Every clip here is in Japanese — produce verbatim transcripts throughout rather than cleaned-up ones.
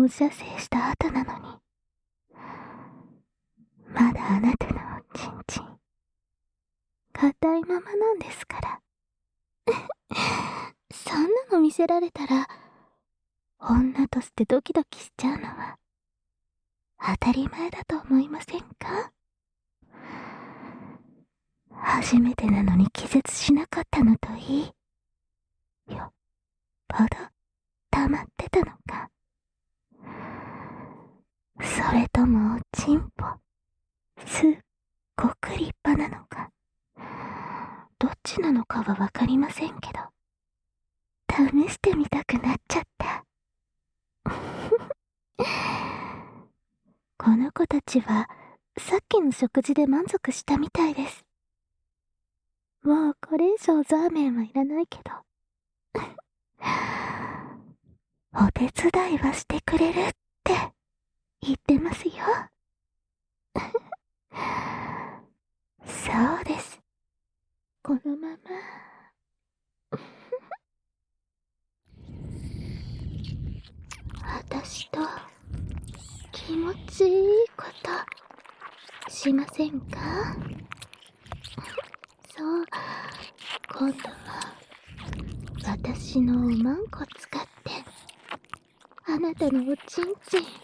放射線した後なのに、まだあなたのおちんちん、硬いままなんですから。そんなの見せられたら、女としてドキドキしちゃうのは、当たり前だと思いませんか？初めてなのに気絶しなかったのといい。よっぽど溜まってたのか。それともおちんぽ、すっごく立派なのか。どっちなのかはわかりませんけど、試してみたくなっちゃった。この子たちはさっきの食事で満足したみたいです。もうこれ以上ザーメンはいらないけど。お手伝いはしてくれるって言ってますよ。そうです。このまま。私と気持ちいいことしませんか？そう、今度は私のおまんこ使ってあなたのおちんちん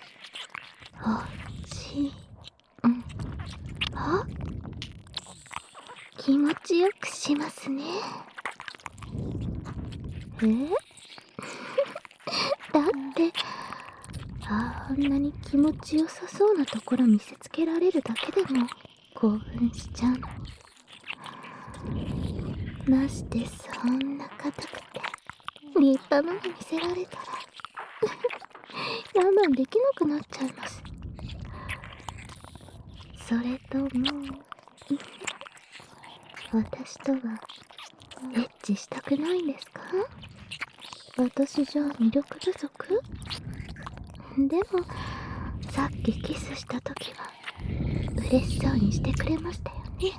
おちんぽ気持ちよくしますね。えだってあんなに気持ちよさそうなところ見せつけられるだけでも興奮しちゃうのに、ましてそんな硬くて立派なの見せられたら我慢できなくなっちゃいます。それとも私とはエッチしたくないんですか？私じゃ魅力不足？でもさっきキスした時は嬉しそうにしてくれましたよね。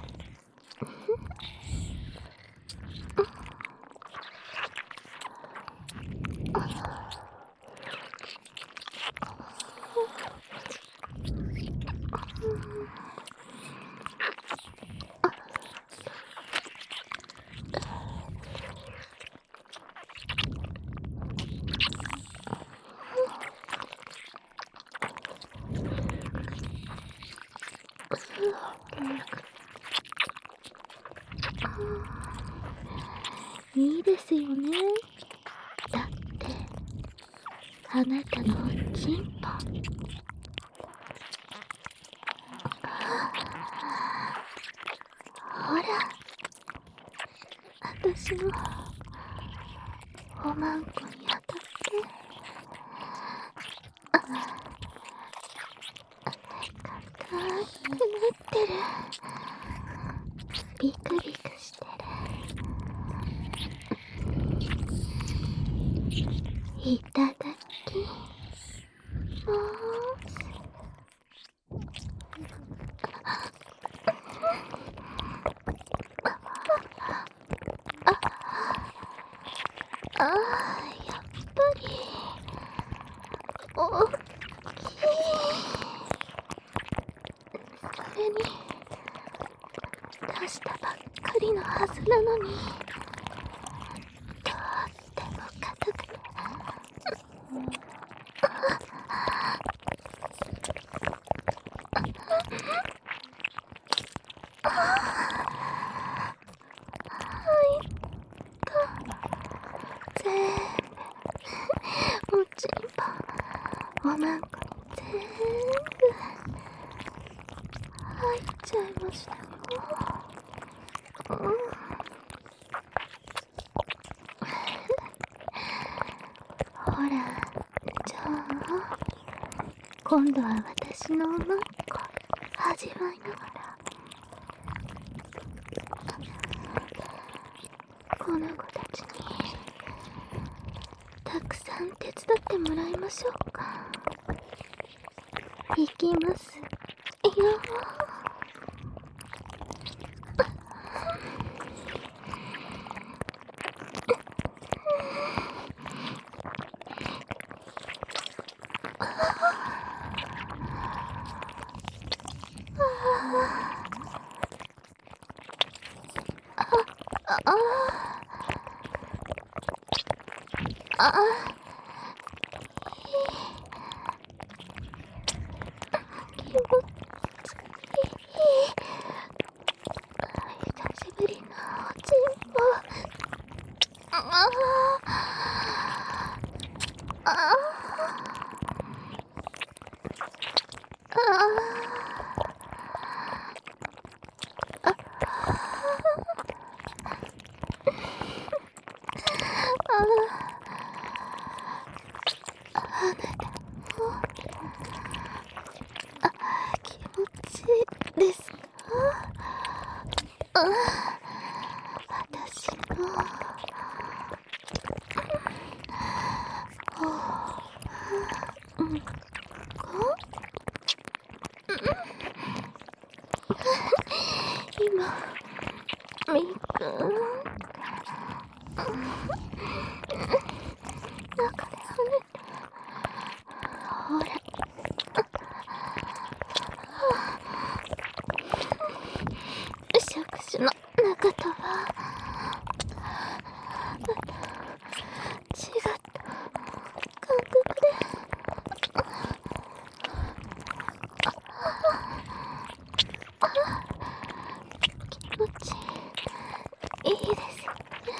いいですよね。だってあなたのおちんぽほら、私のおまんこに当たって硬くなってる。ビクビクしてる。いただきます。ああ、やっぱり大きい。それに出したばっかりのはずなのに、とっても硬くて。全部おちんぽおまんこに全部入っちゃいましたよ。うん、ほら、じゃあ今度は私のおまんこ味わいながらこの子たちにたくさん手伝ってもらいましょうか。いきますよ。 ああ気持ちいい。久しぶりのおちんぽ。ああああですか？あ、私のうんこ今みーくん中で跳ねてほら触手の中とはまた違った感覚で気持ちいいですよね。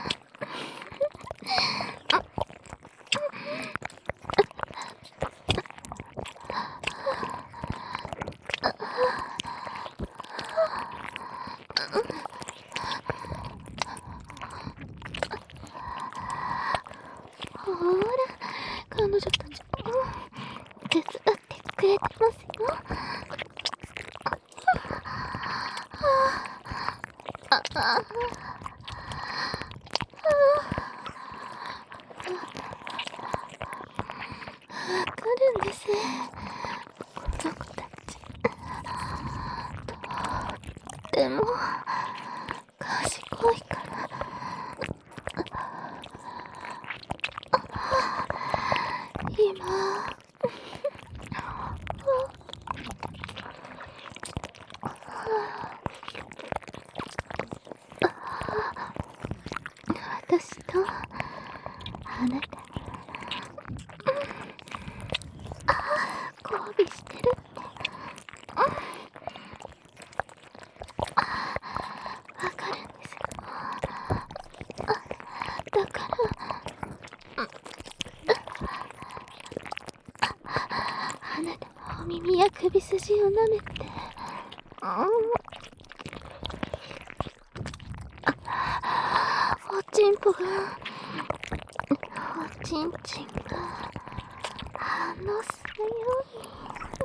ほら彼女たちも手伝ってくれてますよ。ああわかるんです。この子たちとっても賢いから今私とあなた交尾してるってわかるんですよ。だからあなたのお耳や首筋を舐めておちんぽがおちんちんが反応するように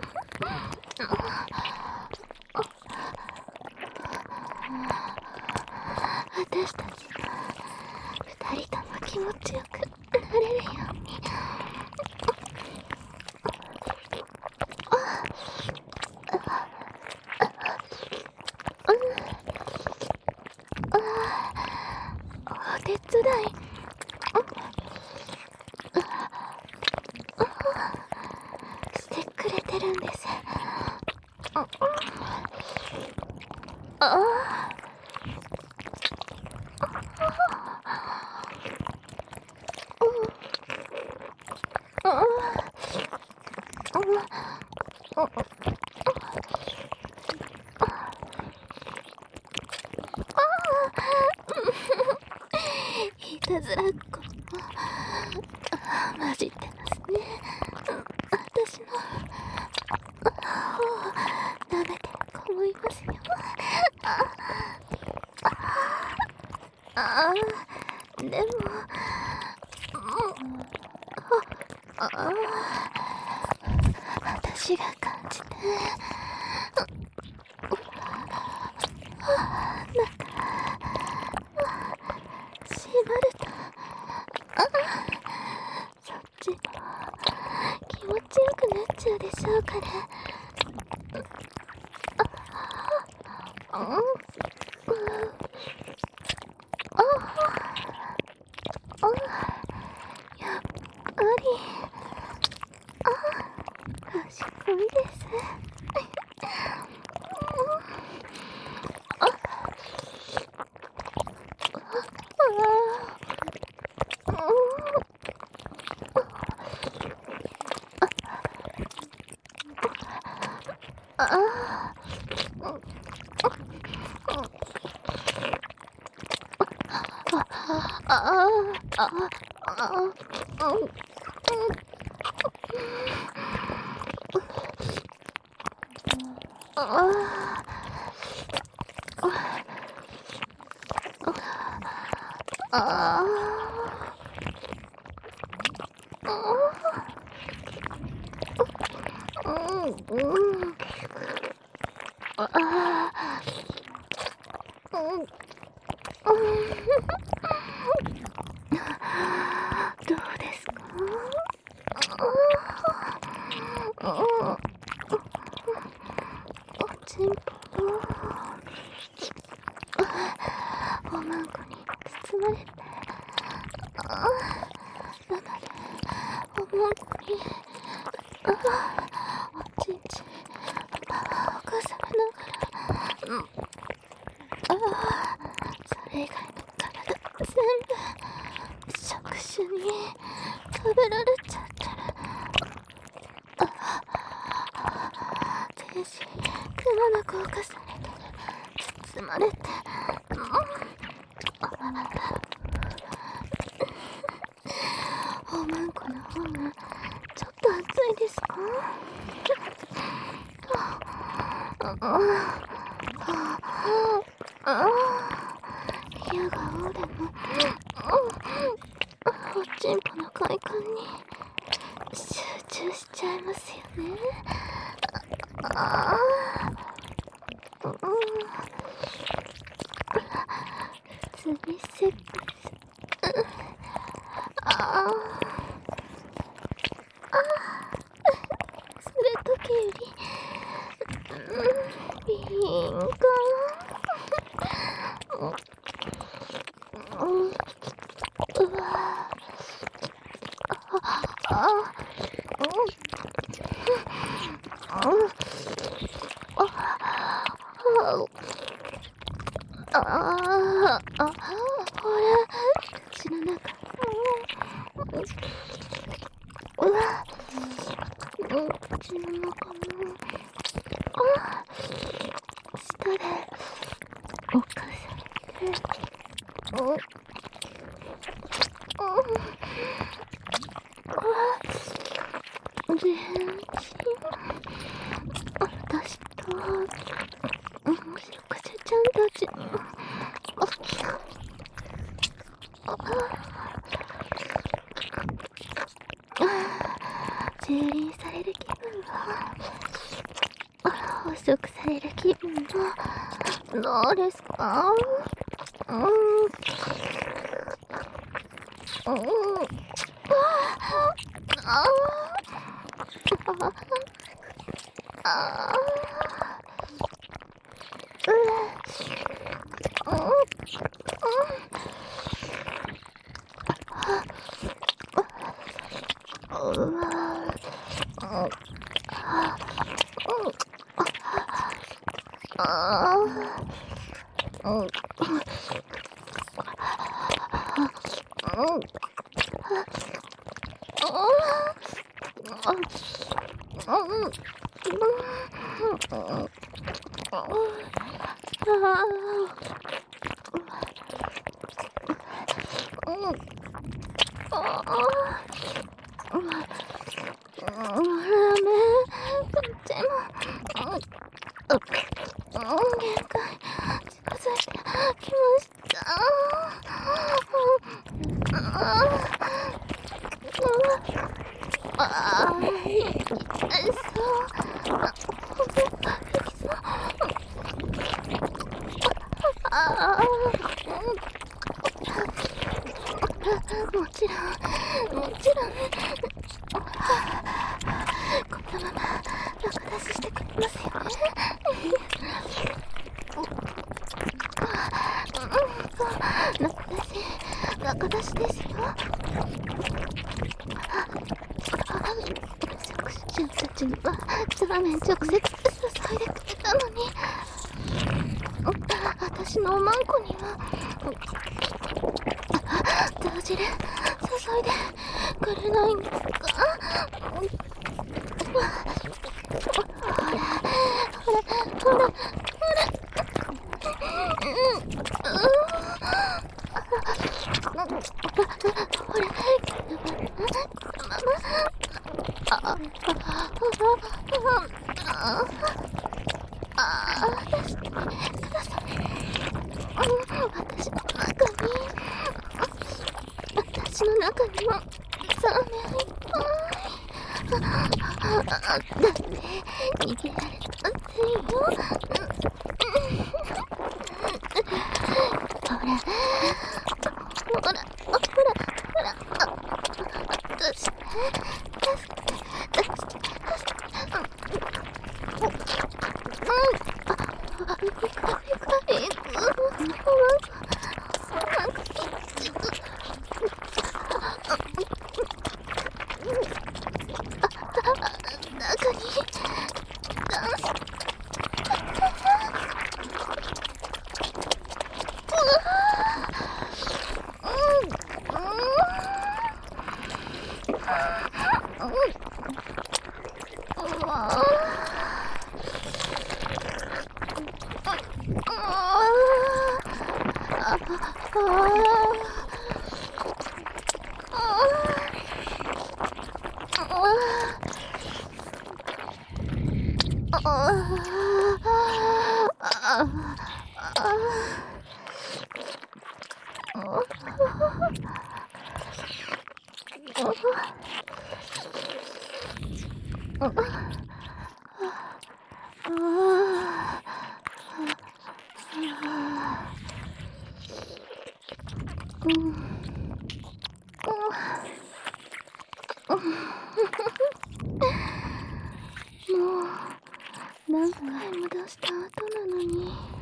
私たちが二人とも気持ちよくなれるようにお手伝いしてくれてるんです。ああいたずらっ子も混じってますね。私の方を舐めてる子もいますよ。ああでもああ私が感じてなんか縛るとそっちも気持ちよくなっちゃうでしょうから。やっぱり賢いです。 どうですか？おちんぽのおまんこに包まれて、なのでおまんこにおちんちパワーを重ねながら、あそれ以外の体全部触手に食べられちゃってる。全身くまなく侵されてる、包まれて、おまんこの方がちょっと熱いですか？嫌がおうでもおちんぽの快感に集中しちゃいますよね。ああ、普通にセックス、ああ、するときよりビーンかうわあああああほら口の中うわ口の中も舌で侵されて全身私と食事ちゃんたちに蹂躙される気分は捕食される気分はどうですか？うんうんああああうわうわああもちろん、もちろん、このまま中出ししてくれますよね。中出し、中出しですよ。作詞者たちにはザーメン直接注いでくれたのに、私のおまんこには同時で注いでくれないんですか？ほらほらほらほらほれ、ママ。ああ、ああ、出してください。私の中に、私の中にもサメがいっぱい。だって逃げられませんよ。ほら、ほら、ほら、ほら、出して、出して、出して、出して。うん、あ、いくいくいくいく。なんか切っちゃう。中にダンス。もう何回も出した後なのに。